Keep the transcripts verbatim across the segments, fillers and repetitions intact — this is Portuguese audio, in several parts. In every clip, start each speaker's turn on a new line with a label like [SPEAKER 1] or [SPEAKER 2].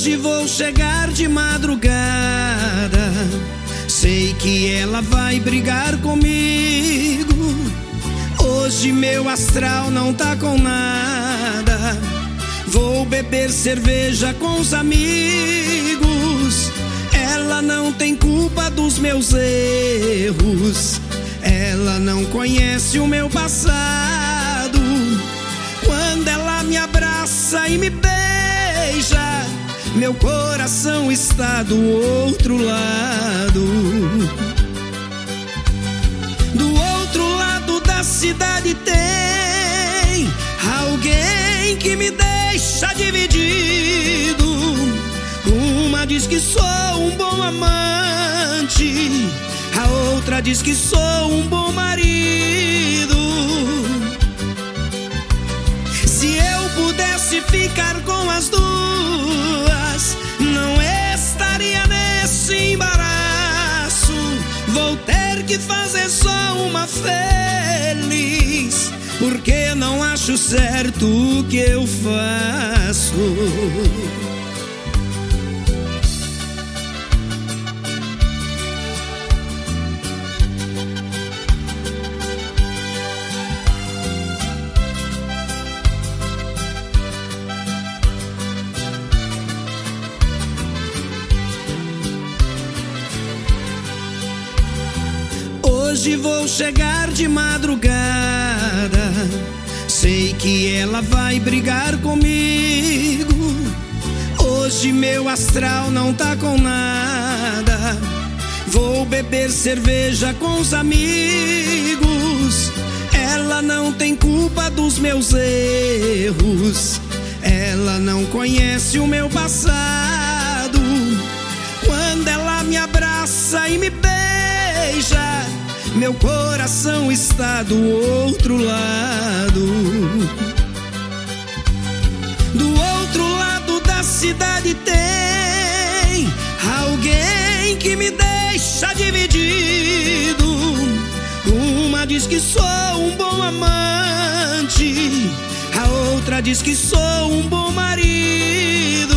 [SPEAKER 1] Hoje vou chegar de madrugada, sei que ela vai brigar comigo. Hoje meu astral não tá com nada, vou beber cerveja com os amigos. Ela não tem culpa dos meus erros, ela não conhece o meu passado. Quando ela me abraça e me beija, meu coração está do outro lado. Do outro lado da cidade tem alguém que me deixa dividido. Uma diz que sou um bom amante, a outra diz que sou um bom marido. Se eu pudesse ficar com as duas, não estaria nesse embaraço. Vou ter que fazer só uma feliz, porque não acho certo o que eu faço. Hoje vou chegar de madrugada, sei que ela vai brigar comigo. Hoje meu astral não tá com nada, vou beber cerveja com os amigos. Ela não tem culpa dos meus erros, ela não conhece o meu passado. Quando ela me abraça e me beija, meu coração está do outro lado. Do outro lado da cidade tem alguém que me deixa dividido. Uma diz que sou um bom amante, a outra diz que sou um bom marido.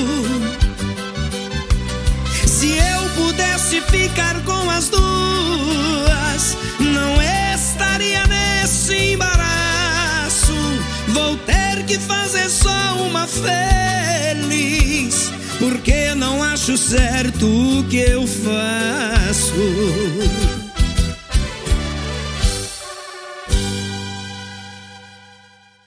[SPEAKER 1] Se eu pudesse ficar com as duas, não estaria nesse embaraço. Vou ter que fazer só uma feliz, porque não acho certo o que eu faço.